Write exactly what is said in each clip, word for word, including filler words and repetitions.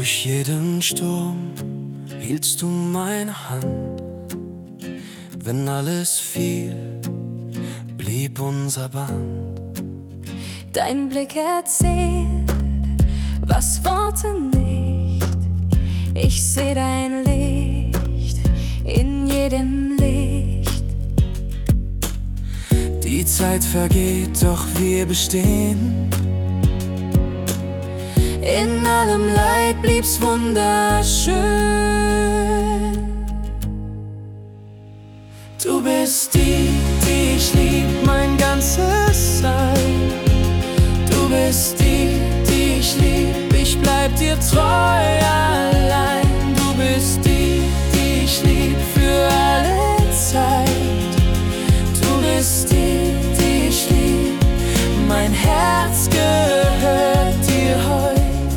Durch jeden Sturm hieltst du meine Hand. Wenn alles fiel, blieb unser Band. Dein Blick erzählt, was Worte nicht. Ich seh dein Licht in jedem Licht. Die Zeit vergeht, doch wir bestehen. In allem Leid blieb's wunderschön. Du bist die, die ich lieb, mein ganzes Sein. Du bist die, die ich lieb, ich bleib dir treu allein. Du bist die, die ich lieb für alle Zeit. Du bist die, die ich lieb, mein Herz gehört dir heut.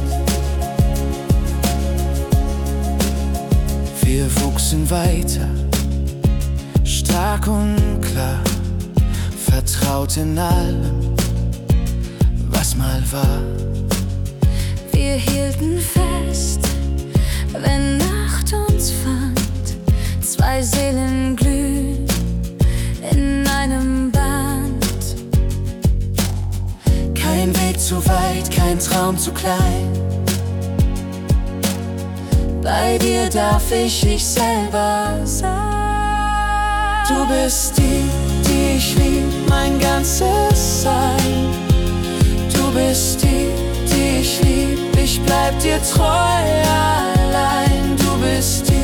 Wir wuchsen weiter, stark und klar, vertraut in allem, was mal war. Wir hielten fest, wenn Nacht uns fand. Zwei Seelen glühen in einem Band. Kein Weg zu weit, kein Traum zu klein. Bei dir darf ich ich selber sein. Du bist die, die ich lieb, mein ganzes Sein. Du bist die, die ich lieb, ich bleib dir treu allein. Du bist die